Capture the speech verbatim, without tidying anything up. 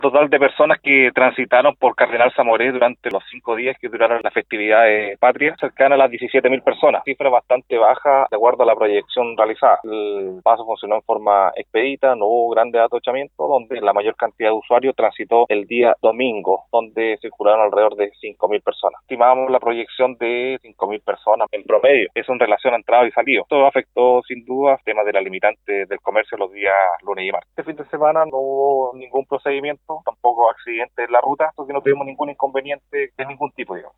Total de personas que transitaron por Cardenal Zamoré durante los cinco días que duraron las festividades patrias, cercana a las diecisiete mil personas, cifra bastante baja de acuerdo a la proyección realizada. El paso funcionó en forma expedita, no hubo grandes atochamientos, donde la mayor cantidad de usuarios transitó el día domingo, donde circularon alrededor de cinco mil personas. Estimábamos la proyección de cinco mil personas en promedio, eso en relación a entrada y salida. Esto afectó sin duda temas de la limitante del comercio los días lunes y martes. Este fin de semana no hubo ningún procedimiento, tampoco accidentes en la ruta, porque no tuvimos ningún inconveniente de ningún tipo, digamos.